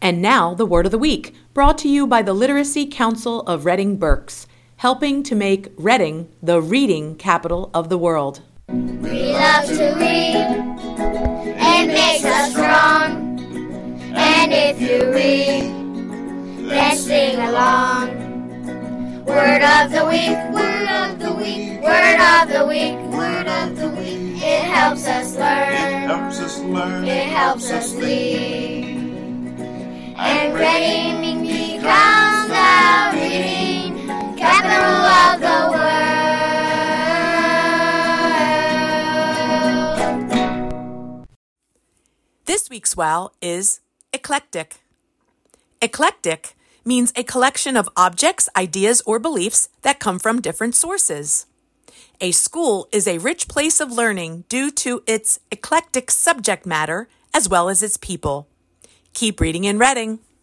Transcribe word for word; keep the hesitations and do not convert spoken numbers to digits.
And now, the Word of the Week, brought to you by the Literacy Council of Reading Berks, helping to make Reading the reading capital of the world. We love to read. It makes us strong. And if you read, then sing along. Word of the week, word of the week, word of the week, word of the week. It helps us learn. It helps us learn. It helps us lead. And Reading becomes the reading capital of the world. This week's wow is eclectic. Eclectic means a collection of objects, ideas, or beliefs that come from different sources. A school is a rich place of learning due to its eclectic subject matter as well as its people. Keep reading and reading.